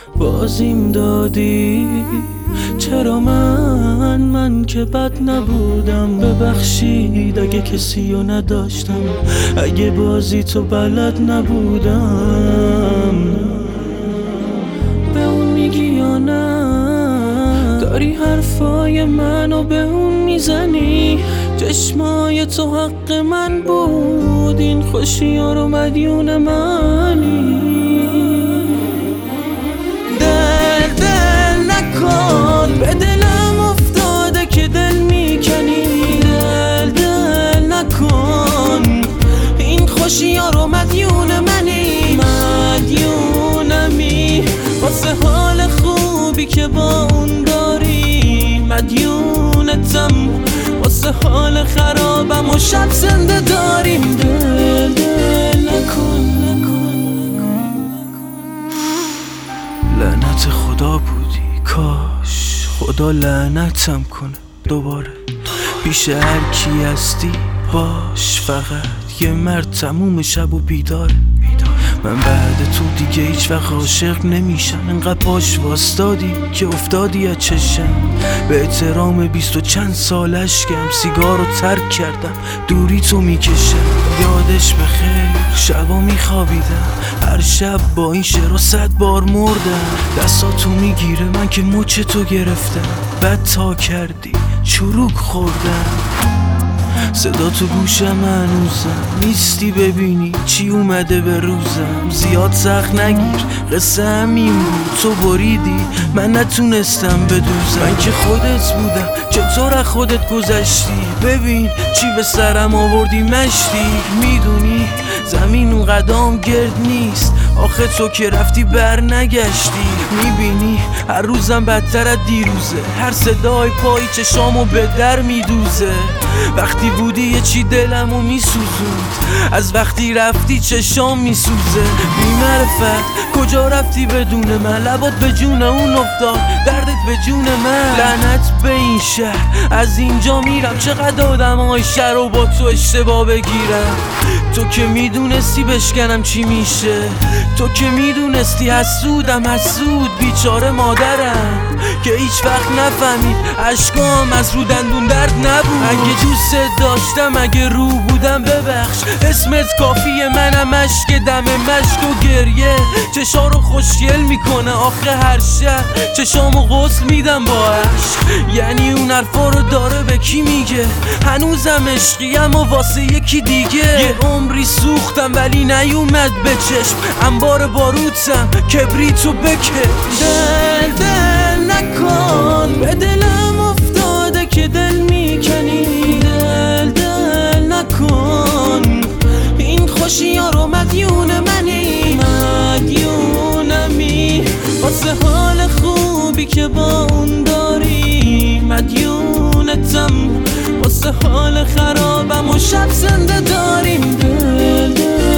بازیم دادی. چرا من که بد نبودم؟ ببخشید اگه کسی رو نداشتم، اگه بازی تو بلد نبودم. به اون میگی یا نه؟ داری حرفای منو به اون میزنی؟ چشمای تو حق من بود، این خوشی ها رو مدیون منی. دل نکن، به دلم افتاده که دل میکنی. دل نکن، این خوشی ها رو مدیون منی. مدیونمی واسه حال خوبی که با اون داری. مدیونتم واسه حال خرابم و شب زنده داریم. دل نکن. لعنت خدا بودی، کاش خدا لعنتم کنه دوباره. پیش هر کی هستی باش، فقط یه مرد تموم شب و بیداره. من بعد تو دیگه هیچ وقت عاشق نمیشم. انقدر پاش واستادی که افتادی از چشم. به احترام 20 و چند سال اشکم، سیگارو ترک کردم دوری تو میکشم. یادش بخیر شبا میخوابیدم، هر شب با این شعر 100 بار مردم. دستاتو میگیره من که مچ تو گرفتم، بد تا کردی چروک خوردم. صدا تو گوشم هنوزم، نیستی ببینی چی اومده به روزم. زیاد سخت نگیر، قصه همین بود، تو بریدی من نتونستم بدوزم. من که خودت بودم، چطور از خودت گذشتی؟ ببین چی به سرم آوردی مشتی. میدونی زمین اون قدام گرد نیست، آخه تو که رفتی بر نگشتی. میبینی هر روزم بدتر از دیروزه، هر صدای پای چشامو به در میدوزه. وقتی بودی یه چی دلمو میسوزوند، از وقتی رفتی چشام میسوزه. بی معرفت کجا رفتی بدون من؟ لبات به جون اون افتاد، دردت به جون من. لعنت به این شهر، از اینجا میرم. چقدر آدمای شهر رو با تو اشتباه بگیرم. تو که میدونستی بشکنم چی میشه، تو که میدونستی حسودم حسود. بیچاره مادرم که هیچ وقت نفهمید اشکام از رو دندون درد نبود. اگه دوست داشتم، اگه رو بودم ببخش، اسمت کافیه. منم اشک دم مشک و گریه چشا رو خوشگل میکنه. آخه هر شب چشامو غسل میدم با عشق. یعنی اون حرفا رو داره به کی میگه؟ هنوزم عشقیم و واسه یکی دیگه. یه عمری سوختم ولی نیومد به چشم. انبار باروتم کبریتو بکش. دل نکن، به دلم افتاده که دل میکنی. دل نکن، این خوشی ها رو مدیون منی. مدیونمی واسه حال خوبی که با اون داری. مدیونتم واسه حال خرابم و شب زنده داریم. دل